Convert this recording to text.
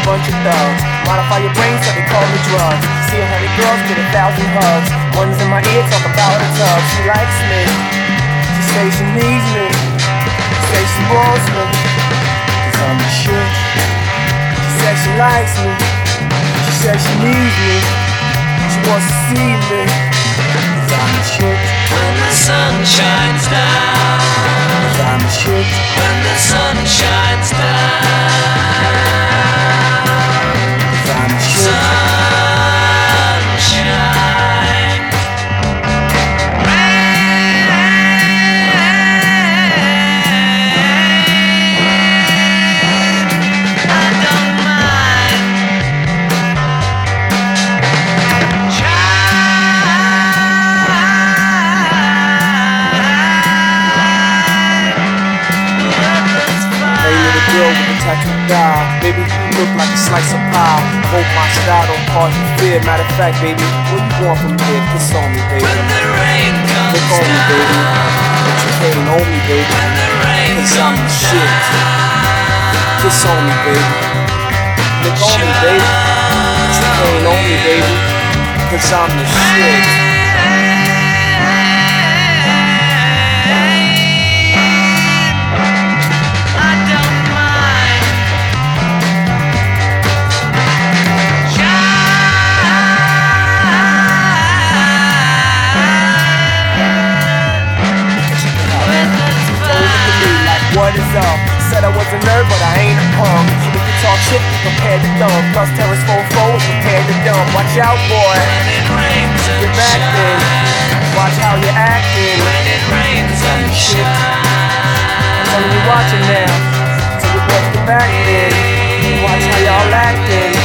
bunch of thugs. Modify your brain so they call me drugs. See 100 girls, get 1,000 hugs. One's in my ear, talk about her tub. She likes me, she say she needs me, she say she wants me, 'cause I'm the shit. She said she likes me, she said she needs me, she wants to see me, 'cause I'm the shit. When the sun shines down, 'cause I'm the shit. when the sun shines down, 'cause I'm the shit. sunshine, rain, I don't mind. Hey little girl with the tattooed thigh, baby you look like a slice of pie. Hope my style don't cause you fear. Matter of fact, baby, where you going from here? Kiss on me, baby. When the rain comes Look on me, baby. down, But you can't own me, baby. when the rain 'Cause I'm the comes shit. down, Kiss on me, baby. Look on me, baby. But you can't own me, baby. 'Cause I'm the shit. I don't mind. What is up? Said I was a nerd, but I ain't a punk. So we can talk shit, be prepared to thumb. Plus Terrace 4-4 is prepared to dump. Watch out, boy. When it rains and Get back then. shines, Watch how you're acting. when it rains and Shit. shines, Tell me you're watching now. So you better get back then. Watch how y'all acting.